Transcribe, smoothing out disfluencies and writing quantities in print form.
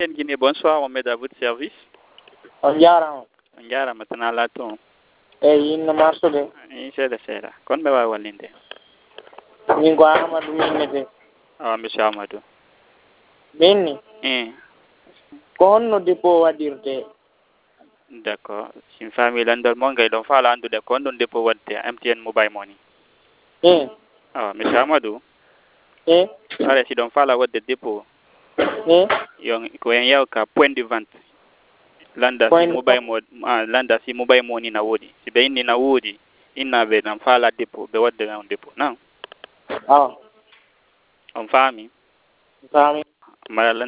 Guinée, bonsoir, on met à votre service. On jarama. On jarama tan ala toon. Eyi inno marsude. Seeɗa seeɗa. Kon ɓe wawi wallinde. Min ko Amadou minnete. Monsieur Amadou. Min ni. Ko honno dépôt waɗirte? D'accord. Sin faami landal mon ngay ɗon faala andude ko honɗon dépôt waɗte MTN mobile money. Monsieur Amadou. Are si ɗon faala waɗde dépôt. Yon ko en yaw ka point de vente. Landa si mobile money na woodi. Si ɓe inni na woodi, innaɓe nan faala dépôt ɓe waɗde on dépôt nan. On faami. Faami. Mara